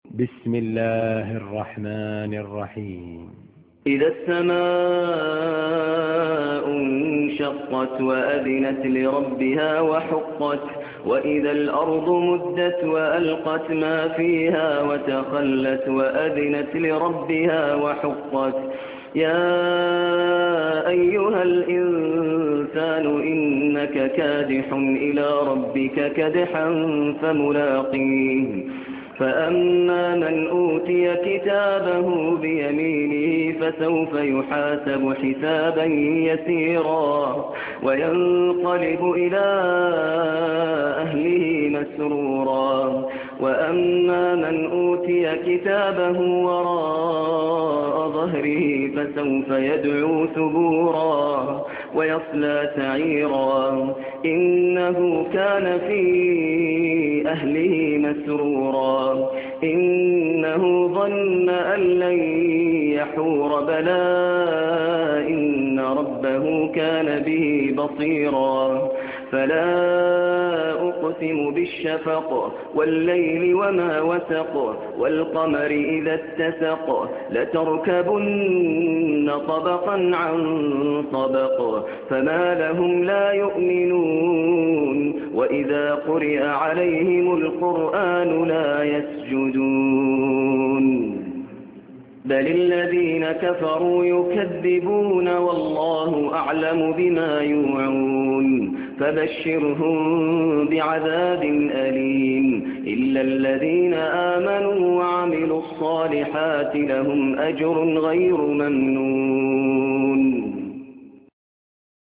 بسم الله الرحمن الرحيم. إذا السماء انشقت وأذنت لربها وحقت وإذا الأرض مدت وألقت ما فيها وتخلت وأذنت لربها وحقت يا أيها الإنسان إنك كادح إلى ربك كدحا فملاقيه فأما من أوتي كتابه بيمينه فسوف يحاسب حسابا يسيرا وينقلب إلى أهله مسرورا وأما من أوتي كتابه وراء ظهره فسوف يدعو ثبورا ويصلى سعيرا إنه كان في أهله مسرورا إنه ظن أن لن يحور بلى إن ربه كان به بصيرا فلا أقسم بالشفق والليل وما وسق والقمر إذا اتسق لتركبن طبقا عن طبق فما لهم لا يؤمنون وإذا قرئ عليهم القرآن لا يسجدون بل الذين كفروا يكذبون والله أعلم بما يوعون فبشرهم بعذاب أليم إلا الذين آمنوا وعملوا الصالحات لهم أجر غير ممنون